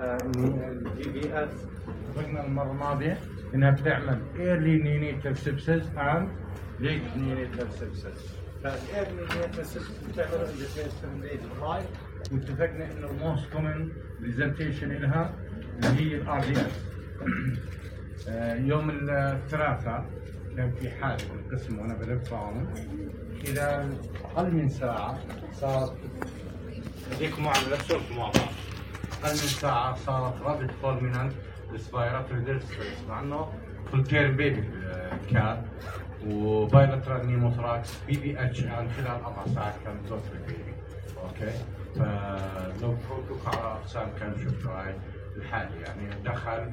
الجي بي اس اتفقنا المره الماضيه انها بتعمل ايرلي نيونيتال سبسس اند ليت نيونيتال سبسس. فالايرلي نيونيتال سبسس بتعمل عند فيس 7 8 واتفقنا انه الموست كومن برزنتيشن لها اللي هي الار دي اس. يوم الثلاثاء كان في حالة بالقسم وانا بلف معهم الى اقل من ساعة صارت اديكم معنا لفصلكم مع بعض. اقل من ساعة صارت رابط فولمينال ريسبيراتوري ديستريس مع انه فول تيرم بيبي كان وبايلاترال نيموثراكس بي بي اتش ان خلال 4 ساعات كان توتال بيبي. اوكي فلو فوتوك على اقسام كان شفتوا هاي الحالة يعني دخل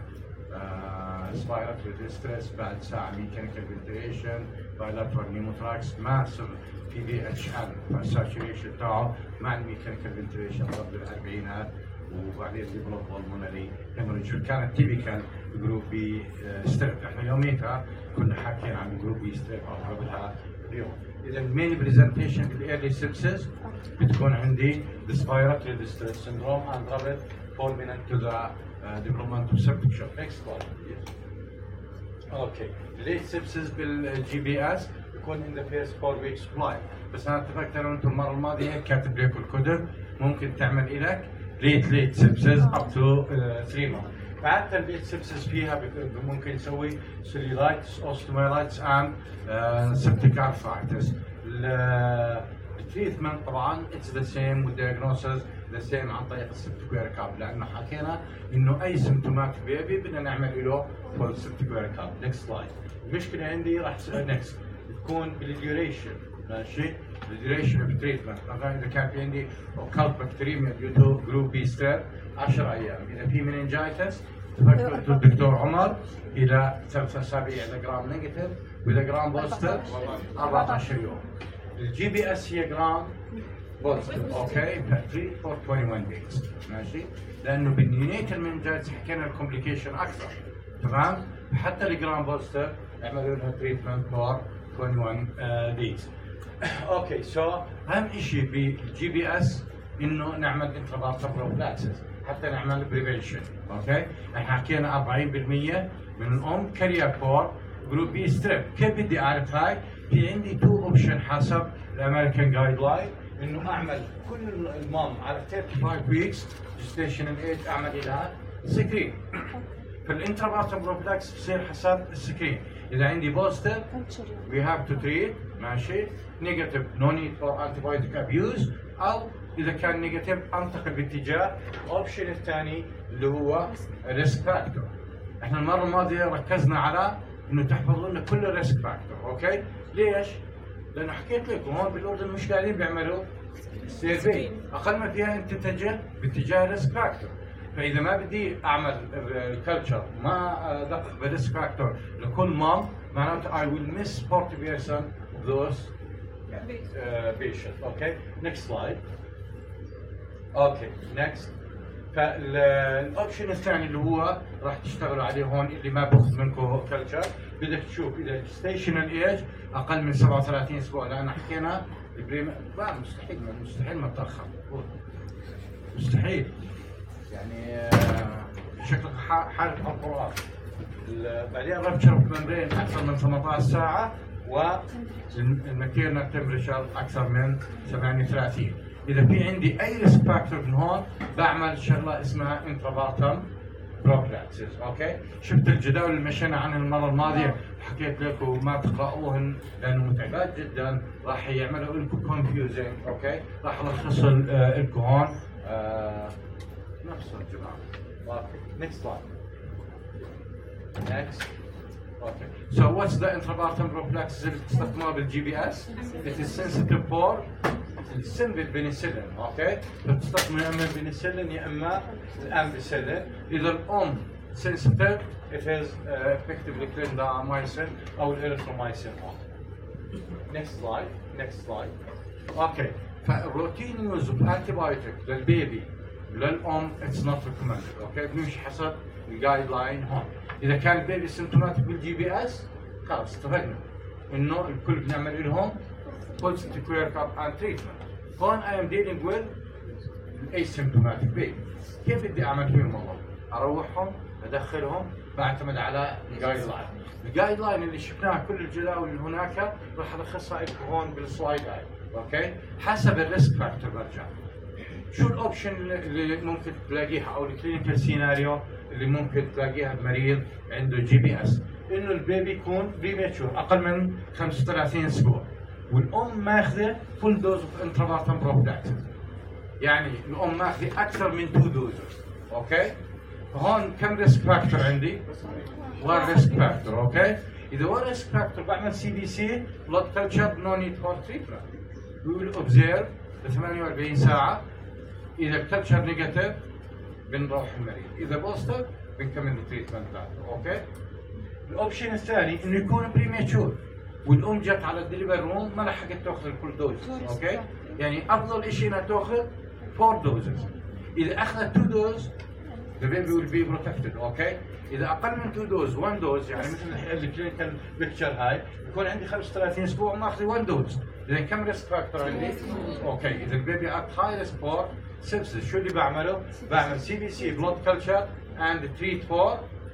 respiratory distress بعد ساعة ميكانيكال فنتيليشن بايلاترال نيموثراكس ماسف في بي اتش ان فالساتوريشن تاعه مع الميكانيكال فنتيليشن ضرب الاربعينات وبعدين ديفلوب هرمونالي هيموريج كانت تيبيكال جروب بي ستريب. احنا يوميتها كنا حاكيين عن جروب بي ستريب او قبلها اليوم. اذا المين برزنتيشن بالايرلي سيبسس بتكون عندي respiratory distress syndrome and rapid fulminant to the development of septic shock. Next slide. Yes. Okay. Late sepsis بالجي بي اس يكون in the first 4 weeks flight. بس انا اتفقت انا وانتم المره الماضيه كاتب لكم الكتب ممكن تعمل لك late sepsis up to 3 months. بعد الليت سيبسس فيها ممكن يسوي cellulitis, osteomyelitis and septic arthritis. التريتمنت طبعا it's the same والdiagnosis the same عن طريق السبتيك وير كاب لانه حكينا انه اي سمتومات بيبي بدنا نعمل له فور السبتيك وير كاب. نكست سلايد. المشكله عندي راح نكست تكون بالديوريشن. ماشي الديوريشن اوف تريتمنت اذا كان في عندي اوكالت بكتيريميا ديو تو جروب بي ستير 10 ايام. اذا في مننجايتس تفكرت الدكتور عمر الى 3 اسابيع اذا جرام نيجاتيف واذا جرام بوزيتيف 14 يوم. الجي بي اس هي جرام بوزيتيف. اوكي تريت فور 21 دايز. ماشي لانه بالنيونيتال مننجايتس حكينا الكومبليكيشن اكثر. تمام حتى الجرام بوزيتيف عملوا لها تريتمنت فور 21 دايز. اوكي سو اهم شيء بالجي بي اس انه نعمل انترافاسكولار بروفلاكسس حتى نعمل بريفنشن. اوكي احنا حكينا 40% من الام كارير فور جروب بي ستريب. كيف بدي اعرف هاي؟ في عندي 2 اوبشن حسب الامريكان جايد لاين انه اعمل كل المام على 35 ويكس جستيشنال ايج اعمل لها سكرين. فالانترافاسكولار بروفلاكس بصير حسب السكرين. اذا عندي بوزيتيف وي هاف تو تريت. ماشي نيجاتيف نو نيد فور انتي بايوتيك ابيوز او اذا كان نيجاتيف انتقل باتجاه الاوبشن الثاني اللي هو ريسك فاكتور. احنا المره الماضيه ركزنا على انه تحفظوا لنا كل الريسك فاكتور. اوكي ليش؟ لانه حكيت لكم هون بالاردن مش قاعدين بيعملوا سيرفي اقل ما فيها انت تتجه باتجاه الريسك فاكتور. فاذا ما بدي اعمل الكلتشر ما ادقق بالريسك فاكتور لكل مام معناته I will miss 40% of those patients. Okay next slide. اوكي نكست. فالاوبشن الثاني اللي هو راح تشتغلوا عليه هون اللي ما باخذ منكم كلتشر بدك تشوف اذا ستيشنال ايج اقل من 37 اسبوع لان حكينا لا مستحيل ما تاخر مستحيل يعني شكلك حالة القرآن. بعدين رابتشر اوف ممبرين اكثر من 18 ساعه والماتيرنال تمبريتشر اكثر من 38. اذا في عندي اي ريسك فاكتور من هون بعمل شغله اسمها انترافاسكولار بروفلاكسس. اوكي شفت الجداول اللي مشينا عنها المره الماضيه حكيت لكم ما تقراوهن لانه متعبات جدا راح يعملوا لكم كونفيوزنج. اوكي راح الخص لكم هون نفس الجماعه. اوكي next slide. next. Okay. So what's the intrapartum prophylaxis اللي بتستخدموها بالجي بي اس؟ It is sensitive for السن بالبنسلين. اوكي بتستخدموا يا اما البنسلين يا اما الامبيسلين. اذا الام sensitive it is effectively clindamycin او الاريثرومايسين. next slide. next slide. اوكي فالروتين يوز اوف انتي بايوتيك للبيبي للام اتس نوت ريكومندد. اوكي بنمشي حسب الجايد لاين هون. اذا كان البيبي سيمتوماتيك بالجي بي اس خلص اتفقنا انه الكل بنعمل لهم full septic workup and treatment. هون I am dealing with الاسيمتوماتيك بيبي. كيف بدي اعمل فيهم والله؟ اروحهم ادخلهم بعتمد على الجايد لاين. الجايد لاين اللي شفناها كل الجداول اللي هناك راح الخصها لكم هون بالسلايد هاي. اوكي؟ حسب الريسك فاكتور برجع. شو الاوبشن اللي ممكن تلاقيها او الكلينيكال سيناريو اللي ممكن تلاقيها بمريض عنده جي بي اس؟ انه البيبي يكون بريماتشور اقل من 35 اسبوع والام ماخذه فول دوز اوف انترافاتم بروفلاكسيس. يعني الام ماخذه اكثر من 2 دوزز. اوكي؟ هون كم ريسك فاكتور عندي؟ 1 ريسك فاكتور. اوكي؟ اذا 1 ريسك فاكتور بعمل سي بي سي بلود كلتشر نو نيد فور تريتمنت. وي ويل اوبزيرف ب 48 ساعه. اذا الكلتشر نيجاتيف بنروح المريض، اذا بوزيتيف بنكمل التريتمنت تاعته. اوكي؟ الاوبشن الثاني انه يكون بريماتشور والام جت على الدليفري روم ما لحقت تاخذ الكل دوز. اوكي؟ يعني افضل شيء انها تاخذ 4 دوزز. اذا اخذت 2 دوز the baby will be protected. اوكي؟ اذا اقل من 2 دوز 1 دوز يعني مثل الكلينيكال بيكتشر هاي يكون عندي 35 اسبوع ماخذ 1 دوز. اذا كم ريسك فاكتور عندي؟ اوكي، اذا البيبي ات هاي ريسك فور سيبسس شو اللي بعمله؟ بعمل سي بي سي بلود كلتشر اند تريت فور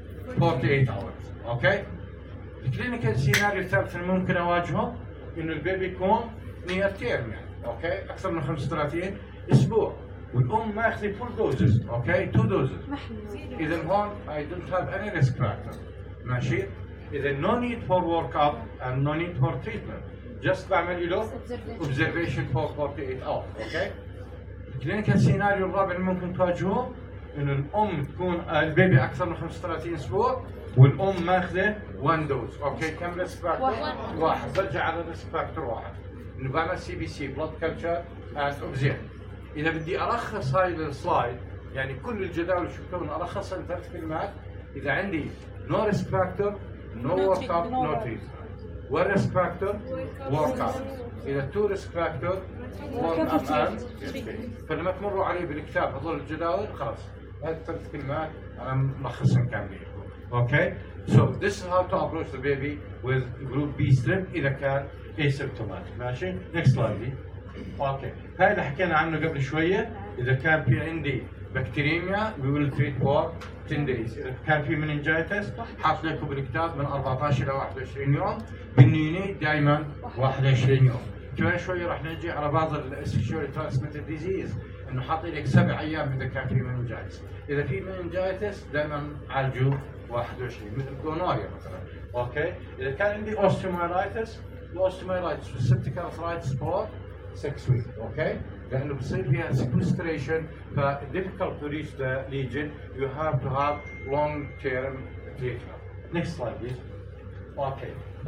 48 hours. اوكي؟ الكلينيكال سيناريو الثالث اللي ممكن اواجهه انه البيبي يكون نير تيرم يعني. اوكي؟ اكثر من 35 اسبوع والام ماخذه فول دوزز. اوكي؟ 2 دوزز. اذا هون I don't have any risk factor. ماشي؟ اذا no need for work up and no need for treatment. just بعمل له observation for 48 hours. اوكي؟ الكلينيكال سيناريو الرابع اللي ممكن تواجهه انه الام تكون البيبي اكثر من 35 اسبوع والام ماخذه 1 دوز. اوكي؟ كم ريسك فاكتور؟ 1. برجع على الريسك فاكتور 1 انه بعمل سي بي سي بلود كلتشر اند اوبزيرف. اذا بدي الخص هاي السلايد يعني كل الجداول اللي شفتوها الخصها بثلاث كلمات. اذا عندي نو ريسك فاكتور نو ورك اب نو تريتمنت. 1 ريسك فاكتور ورك اب. اذا 2 ريسك فاكتور ورك اب اند. فلما تمروا عليه بالكتاب هذول الجداول خلاص هاي الثلاث كلمات انا ملخصهم كاملين. اوكي؟ So this is how to approach the baby with group B strep إذا كان asymptomatic. ماشي؟ next slide دي. اوكي، هاي اللي حكينا عنه قبل شوية. إذا كان في عندي بكتيريميا we will treat for 10 days. إذا كان في meningitis حاط لكم بالكتاب من 14 إلى 21 يوم. بالنيوني دائما 21 يوم. كمان شوية راح نجي على بعض sexually transmitted disease إنه حاط لك 7 أيام إذا كان في meningitis. إذا في meningitis دائما عالجوه 21 مثل جونوريا مثلا. اوكي؟ اذا كان عندي اوستيومايلايتس الاوستيومايلايتس والسبتيك ارثرايتس فور 6 ويك. اوكي؟ لانه بصير فيها sequestration ف difficult to reach the lesion. You have to have long term treatment. Next slide please. اوكي. ف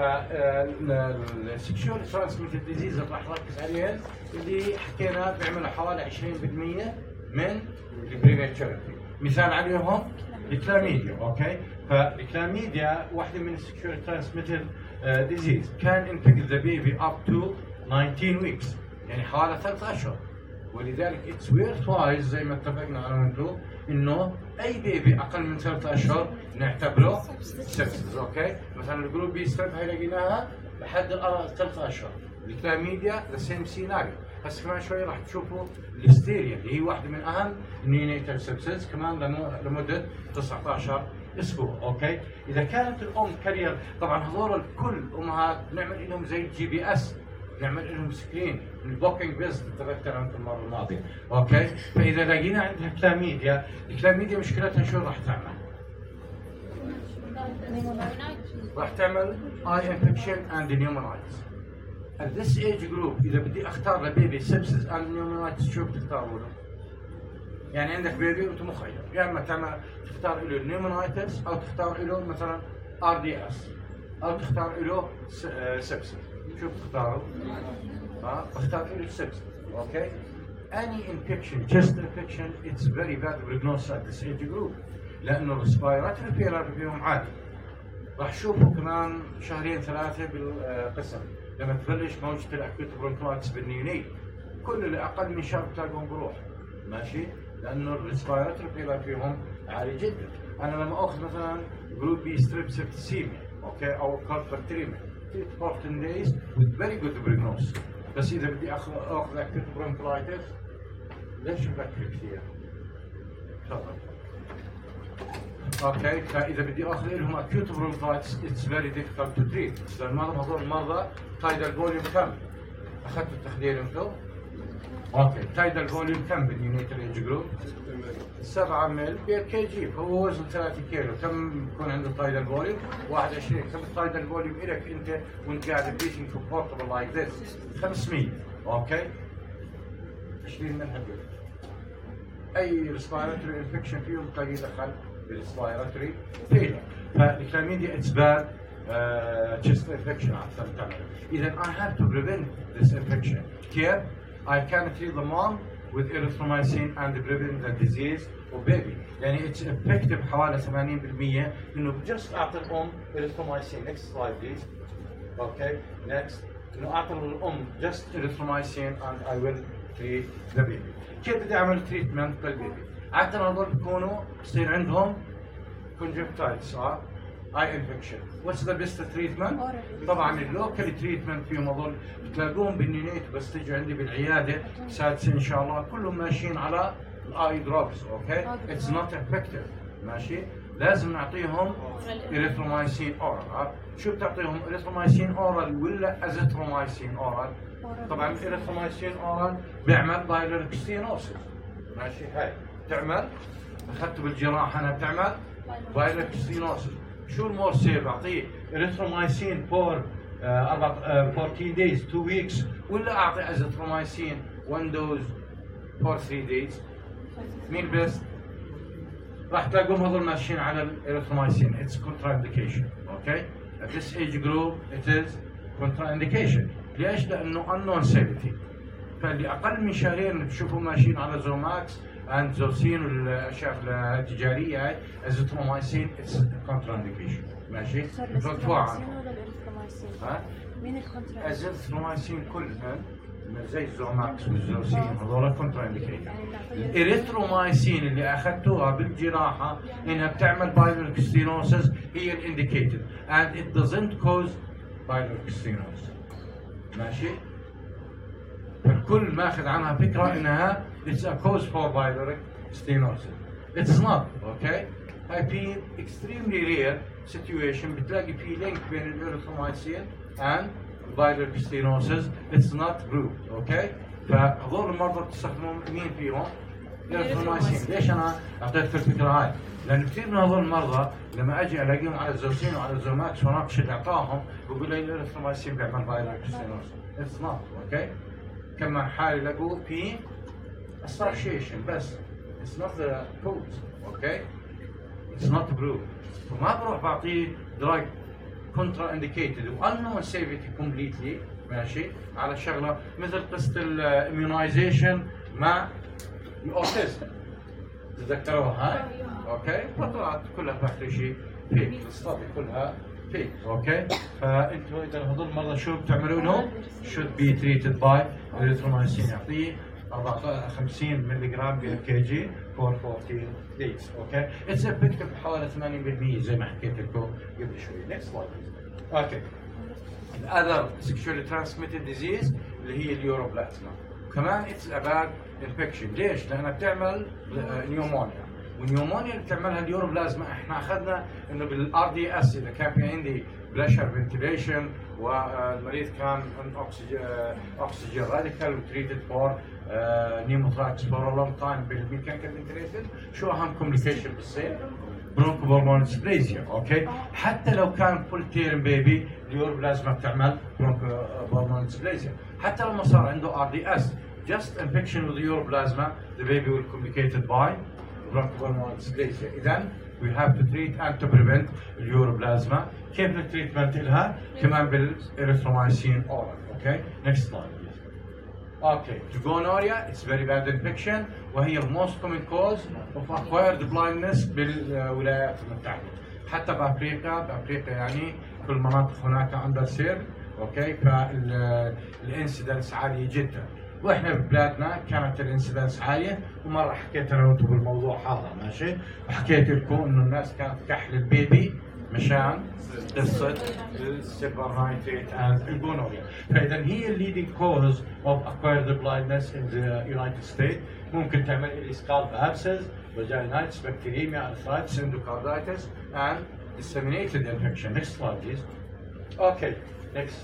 sexually transmitted disease راح نركز عليها اللي حكينا بيعملوا حوالي 20% من البريماتشورتي. مثال عليهم الكلاميديا. اوكي؟ فالكلاميديا واحدة من السكشوال ترانسميتد ديزيز كان انفكت ذا بيبي اب تو 19 ويكس يعني حوالي 3 اشهر. ولذلك اتس ويرث وايز زي ما اتفقنا انا وانتم انه اي بيبي اقل من 3 اشهر نعتبره سبسس. اوكي؟ مثلا الجروب بي ستريب هاي لقيناها لحد 3 اشهر. الكلاميديا ذا سيم سيناريو. هسه كمان شوي راح تشوفوا الهستيريا اللي هي واحده من اهم النيونيتال سبسس كمان لمده 19 اسبوع. اوكي؟ اذا كانت الام كارير طبعا هذول الكل امهات بنعمل لهم زي الجي بي اس، نعمل لهم سكرين البوكينج بيست تذكر انت المره الماضيه. اوكي؟ فاذا لقينا عندها كلاميديا، الكلاميديا مشكلتها شو راح تعمل؟ راح تعمل اي انفكشن اند نيومونايتس. At this age group إذا بدي أختار لبيبي سبسس أند نيومونايتس شو بتختاروا له؟ يعني عندك بيبي وأنت مخير، يا إما تختار له نيومونايتس أو تختار له مثلا RDS أو تختار له سبسس. شو بتختاروا؟ بختار له سبسس. أوكي؟ Any infection, chest infection, it's very bad prognosis at this age group لأنه الريسبيراتوري فيلر فيهم عالي. راح تشوفوا كمان 2-3 بالقسم لما تبلش موجة الاكيوت برونكايتس بالنيونيت كل اللي اقل من شهر تلاقوهم بروح. ماشي؟ لانه الريسبيراتوري فيلر فيهم عالي جدا. انا لما اخذ مثلا جروب بي ستريب سيبتسيميا اوكي او كارت بكتيريميا 14 days with very good prognosis. بس اذا بدي اخذ اكيوت برونكايتس ليش مفكر كثير؟ تفضل. اوكي، فاذا بدي اخذ لهم acute bronchitis it's very difficult to treat. لان هذول المرضى تايدال فوليوم كم؟ اخذتوا التخدير انتم؟ اوكي، تايدال فوليوم كم بالنيونيتال ايج جروب؟ 7 مل بير كي جي، فهو وزن 3 كيلو، كم يكون عنده تايدال فوليوم؟ 21. كم التايدال فوليوم لك انت وانت قاعد بريثنج في بورتبل لايك ذس؟ 500. اوكي؟ 20 من هدول. اي ريسبيراتوري انفكشن فيهم تلاقيه دخل بالريسبيراتوري فيلر. فالكلاميديا اتس باد chest infection عشان تعمل. إذا I have to prevent this infection. كيف؟ I can treat the mom with erythromycin and prevent the disease of baby. يعني it's effective حوالي 80% إنه just أعطي الأم erythromycin. Next slide please. Okay. Next. إنه أعطي الأم just erythromycin and I will treat the baby. كيف بدي أعمل treatment للبيبي؟ عادة هذول بيكونوا يصير عندهم conjunctivitis اي انفكشن. واتس ذا بيست تريتمنت؟ طبعا اللوكال تريتمنت فيهم هذول بتلاقوهم بالنيونيت بس تيجي عندي بالعياده سادسه ان شاء الله كلهم ماشيين على الاي دروبس. اوكي؟ اتس نوت افكتيف. ماشي؟ لازم نعطيهم اريثرومايسين اورال. شو بتعطيهم؟ اريثرومايسين اورال ولا ازيثرومايسين اورال؟ طبعا الاريثرومايسين اورال بيعمل بايلوركستينوسيس. ماشي؟ هاي بتعمل، اخذته بالجراحه انا، بتعمل بايلوركستينوسيس. شو المور سيف؟ اعطيه اريثرومايسين فور 14 days 2 weeks ولا اعطي ازيثرومايسين 1 dose for 3 days؟ مين بيست؟ راح تلاقوهم هذول ماشيين على الاريثرومايسين. اتس كونترا انديكيشن. اوكي؟ at this age group it is contraindication. ليش؟ لانه unknown safety. فاللي اقل من شهرين بتشوفوا ماشيين على زوماكس انزوسين والاشياء التجاريه هاي ازيثرومايسين اتس كونترا انديكيشن. ماشي؟ مدفوعه. ها؟ مين الكونترا؟ ازيثرومايسين كلهم زي الزوماكس والزوسين هذول كونترا انديكيشن. الاريثرومايسين اللي اخذتوها بالجراحه انها بتعمل بايلوركستينوسيس هي الانديكيتد and it doesn't cause بايلوركستينوسيس. ماشي؟ الكل ماخذ عنها فكره انها it's a cause for pyloric stenosis. It's not. Okay? هاي في extremely rare situation بتلاقي في link بين الاريثرومايسين and pyloric stenosis. It's not proved. Okay? فهذول المرضى بتستخدموا مين فيهم؟ الاريثرومايسين. ليش انا اعطيتك الفكره هاي؟ لان كثير من هذول المرضى لما اجي الاقيهم على الزوسين وعلى الزوماكس وناقش اللي اعطاهم بقول لي الاريثرومايسين بيعمل pyloric stenosis. It's not. Okay? كما حالي لقوا في association بس it's not the cause. okay? it's not proved. فما بروح بعطيه drug contra indicated و unknown safety completely. ماشي؟ على شغله مثل قصه الاميونايزيشن مع الاوتيزم تذكروها هاي؟ اوكي؟ وطلعت كلها فاكتور شيء فيك، الاستادي كلها فيك. اوكي؟ فانتوا اذا هذول المرضى شو بتعملوا لهم؟ should be treated by erythromycin. يعطيه 50 ملغ بالكي جي for 14 days. اوكي؟ اتس افكتيف حوالي 80% زي ما حكيت لكم قبل شوي. نكست سلايد. اوكي. other sexually transmitted disease اللي هي اليوروبلازما. كمان اتس اباد انفكشن. ليش؟ لانها بتعمل نيومونيا. والنيومونيا اللي بتعملها اليوروبلازما احنا اخذنا انه بالار دي اس اذا كان في عندي بلاشر فنتيليشن والمريض كان اوكسجين راديكال وتريتد فور نيموثراكس فور لونج تايم بالميكانيكال فنتيليشن. شو اهم كومبليكيشن بتصير؟ برونكوبورمون ديسبليزيا. اوكي؟ حتى لو كان فول تيرم بيبي اليوروبلازما بتعمل برونكوبورمون ديسبليزيا. حتى لو ما صار عنده ار دي اس just infection with the uroplasma the baby will complicated by bronchopulmonary dysplasia. إذن we have to treat and to prevent اليوروبلازما. كيف التريتمنت لها؟ كمان بالإريثرومايسين oral. Okay? Next slide please. Okay, gonorrhea it's very bad infection وهي the most common cause of acquired blindness بالولايات المتحدة. حتى بأفريقيا يعني كل المناطق هناك underserved. اوكي؟ فالانسيدنس عالية جدا. واحنا ببلادنا كانت الانسيدنس عاليه ومره حكيت انا وانتم بالموضوع هذا. ماشي؟ وحكيت لكم انه الناس كانت كحل البيبي مشان قصه السيلفر نايتريت اند الجونوريا. فاذا هي الليدنج كوز اوف اكوايرد بلايندنس ان ذا يونايتد ستيت. ممكن تعمل لي سكالب ابسس، فاجينايتس، بكتيريميا، ارثرايتس، اندوكاردايتس and disseminated infection. Next slide please. Okay, next.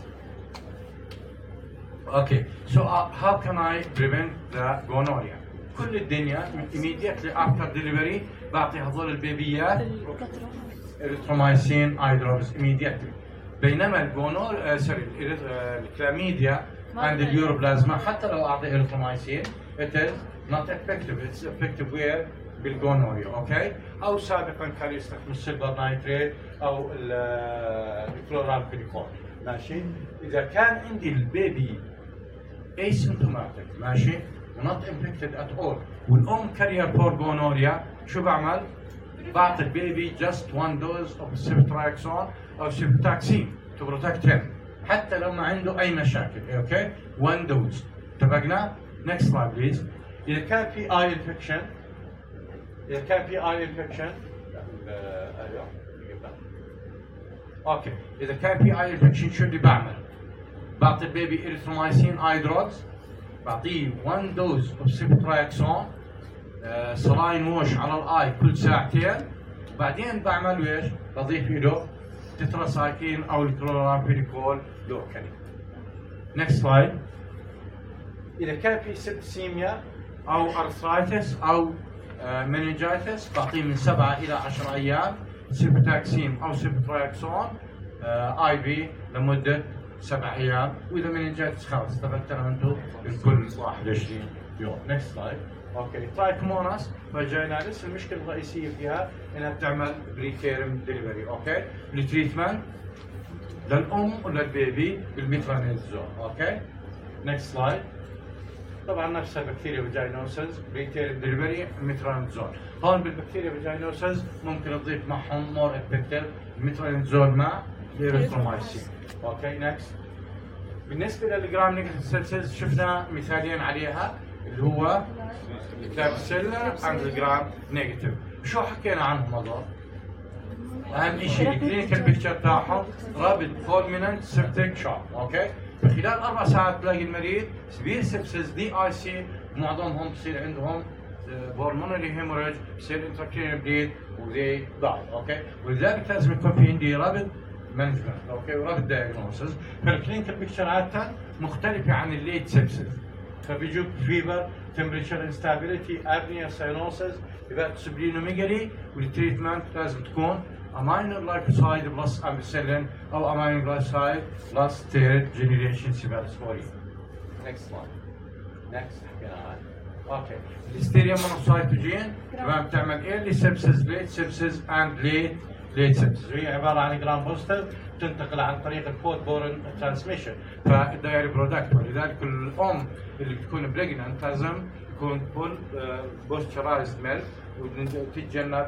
Okay, so how can I prevent the gonorrhea? كل الدنيا immediately after delivery بعطي هذول البيبيات erythromycin eye drops immediately. بينما الجونور الكلاميديا عند اليوروبلازما حتى لو اعطي erythromycin it is not effective. It's effective where بالجونوريا. اوكي، او سابقا كان يستخدم السيلفر نايتريت او الكلورالفينيكول. ماشي، اذا كان عندي البيبي asymptomatic ماشي not infected at all والام carrier for gonorrhea، شو بعمل؟ بعطي البيبي just one dose of ceftriaxone او cefotaxime to protect him حتى لو ما عنده اي مشاكل. اوكي، one dose. اتفقنا؟ next slide please. اذا كان في eye infection اوكي، اذا كان في eye infection شو اللي بعمل؟ بعطي البيبي erythromycin eye drops، بعطيه 1 dose of ceftriaxone سلاين ووش على الاي كل ساعتين، بعدين بعمل ايش؟ بضيف له تتراسايكين او الكلورامفينيكول لوكالي. نكست سلايد. اذا كان في سبسيميا او ارثرايتس او مننجايتس بعطيه من 7 الى 10 ايام سيبوتاكسيم او سيبوترايكسون اي في لمده 7 ايام، واذا مننجايتس خلاص استفدت انا وانتم الكل 21 يوم. نكست سلايد. اوكي، ترايكوموناس فاجيناليس المشكله الرئيسيه فيها انها بتعمل بريتيرم ديليفري. اوكي، التريتمنت للام وللبيبي بالميترونيدازول. اوكي، نكست سلايد. طبعا نفس البكتيريا فاجينوسز بريتيرم ديليفري ميترونيدازول. هون بالبكتيريا فاجينوسز ممكن تضيف معهم مور افكتيف الميترونيدازول مع الاريثرومايسين. اوكي، نكست. بالنسبه للجرام نيجاتيف سيلز شفنا مثالين عليها اللي هو الكلابسيلا عند الجرام نيجاتيف. شو حكينا عنهم هذول؟ اهم شيء الكلينيكال بيكتشر تاعهم رابد فولميننت سيبتيك شوك. اوكي، خلال 4 ساعات تلاقي المريض سبير سبسس دي اي سي، معظمهم بصير عندهم هرمونالي هيموريج، بصير انتراكرينال بليد وذي ضاي. اوكي، ولذلك لازم يكون في عندي رابد مانجمنت. اوكي، ورابد دايجنوستس. فالكلينيكال بيكتشر عاده مختلفه عن الليت سبسس، فبيجوك فيبر، تمبريتشر انستابيليتي، ابنيا، ساينوسز، سبلينوميجالي، والتريتمنت لازم تكون امينو لايكوسايد بلس امبسيلين او امينو لايكوسايد بلس ثيرد جنريشن سيبالسبورين. نكست سلايد. نكست حكينا عنها. اوكي، الهستيريا مونوسايتوجين تمام بتعمل ايرلي سبسس، ليت سبسس اند ليت سبسس، وهي عباره عن جرام بوزيتيف تنتقل عن طريق الفود بورن ترانسميشن فالدايري برودكت. ولذلك الام اللي بتكون بريجننت لازم يكون فول بوسترايزد ميلك وتتجنب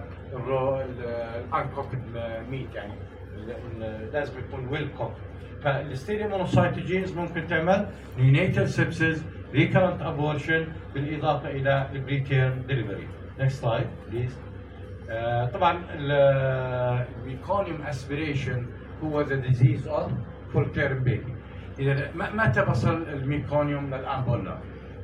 الانكوكد ميت، يعني لازم يكون ويل كوك. فالستيريا مونوسايتوجينز ممكن تعمل نيونيتال سيبسز، ريكرنت ابورشن، بالاضافه الى البريتيرم ديليفري. نكست سلايد بليز. طبعا الميكونيوم اسبيريشن هو ذا ديزيز اوف فول تيرم بيبي. اذا متى بصل الميكونيوم للامبولا؟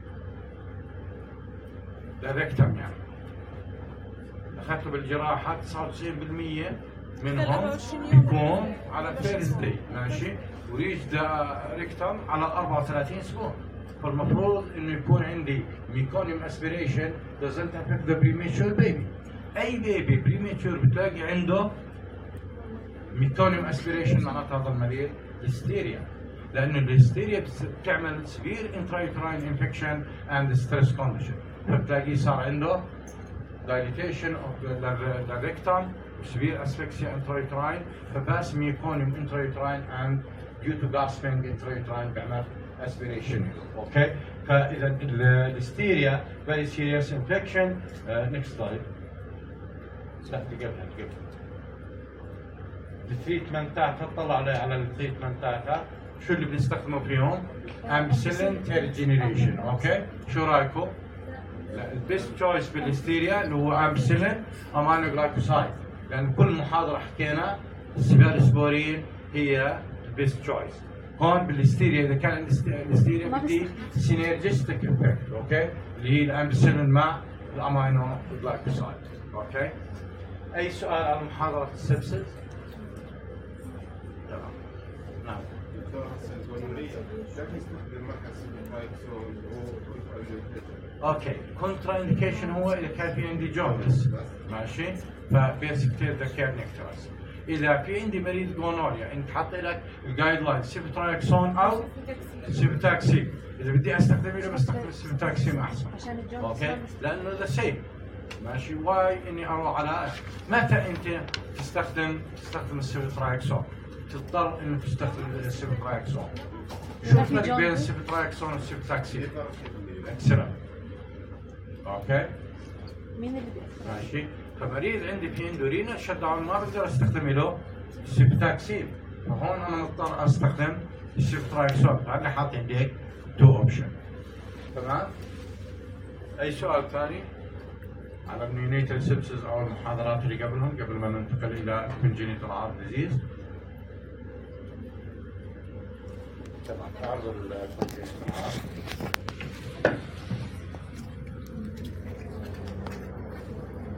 للريكتم، يعني اخذته بالجراحه 99% منهم يكون على فيرست داي ماشي، وريش ذا ريكتم على 34 اسبوع. فالمفروض انه يكون عندي ميكونيوم اسبيريشن doesn't affect the premature baby. اي بيبي بريميتشور بتلاقي عنده ميكونيوم اسبيريشن معناتها هذا المريض هيستيريا، لانه الهيستيريا بتعمل سبير انترايتراين انفكشن اند ستريس كونديشن، فبتلاقيه صار عنده دايليتيشن اوف الريكتم وسبير اسفكسيا انترايتراين، فباس ميكونيوم انترايتراين اند due to gasping intrauterine بيعمل aspiration. اوكي، فاذا الهيستيريا very serious infection. next slide. لا قبلها التريتمنت تاعتها اطلع على التريتمنت تاعتها شو اللي بنستخدمه فيهم؟ امبسيلين ثيرد جنريشن. اوكي، شو رايكم؟ البيست تشويس بالهيستيريا اللي هو امبسيلين امينو جلايكوسايد، لان كل محاضره حكينا السيفالوسبورين هي البيست تشويس. هون بالهستيريا اذا كان الهستيريا بدي سينرجستيك افكت، اوكي، اللي هي الامبسيلين مع الامينو جلايكوسايد. اوكي، اي سؤال على محاضره السبسس؟ تمام. نعم. دكتور هسه الجونوريا لكن نستخدم معها سيبروفلاكسون اوكي، كونترا انديكيشن هو اذا كان في عندي جوندس، ماشي، فبيسك ذا كيرنكترز. اذا في عندي مريض جونوريا انت حاط لك الجايد لاين سيفتراكسون او سيفتاكسين، اذا بدي استخدم له بستخدم السيفتاكسين احسن. اوكي، لانه ذا سيف، ماشي. واي اني اروح على متى انت تستخدم السيفتراكسون؟ تضطر انه تستخدم السيفتراكسون. شو الفرق بين السيفتراكسون والسيفتاكسين؟ اكسلنت. اوكي، مين اللي بيأثر؟ ماشي. فمريض عندي في عنده رينا شت داون ما بقدر استخدم له السيفتاكسين، فهون انا مضطر استخدم السيفتراكسون. فانا حاط عندي هيك تو اوبشن. تمام. اي سؤال ثاني على النيونيتال سيبسز او المحاضرات اللي قبل ما ننتقل الى كونجينيتال هارت ديزيز؟ تمام. تعرض الكونجينيتال هارت.